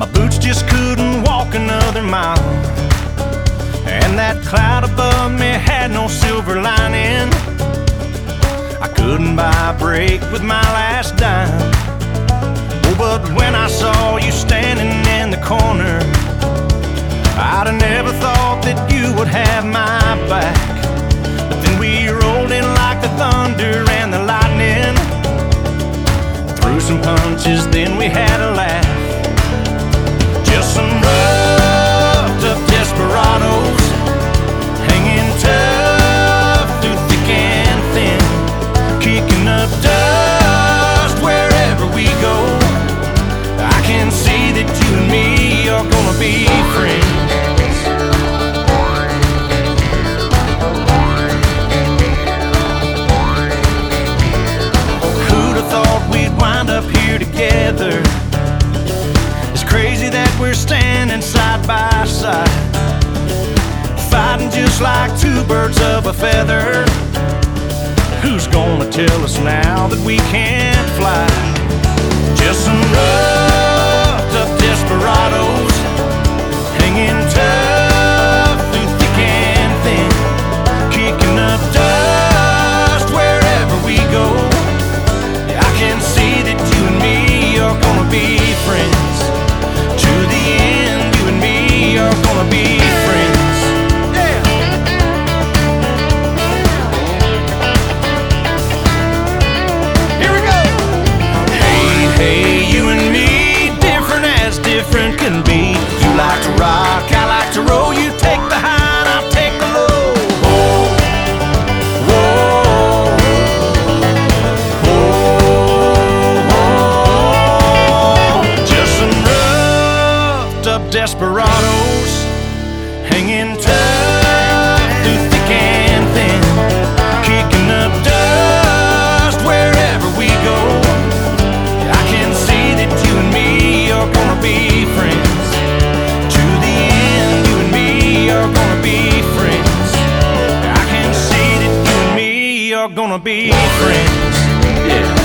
My boots just couldn't walk another mile, and that cloud above me had no silver lining. I couldn't buy a break with my last dime. Oh, but when I saw you standing in the corner, I'd have never thought that you would have my back. But then we rolled in like the thunder and the lightning, threw some punches, then we had a laugh. Just some roughed up desperados, hanging tough through thick and thin, kicking up dust wherever we go. I can see that you and me are gonna be friends. Who'd have thought we'd wind up here together? It's crazy that we're standing side by side, fighting just like two birds of a feather. Who's gonna tell us now that we can't fly? Just some roughed up desperados, hanging tough through thick and thin, kicking up dust wherever we go. I can see that you and me are gonna be friends. To the end, you and me are gonna be friends. Yeah. Here we go. Hey, you and me, different as different can be. You like to rock, I like to roll. You take the high and I'll take the low. Whoa, whoa, whoa. Just some roughed up desperados, hanging tough through thick and thin, kicking up dust wherever we go. I can see that you and me are gonna be friends. To the end, you and me are gonna be friends. I can see that you and me are gonna be friends. Yeah.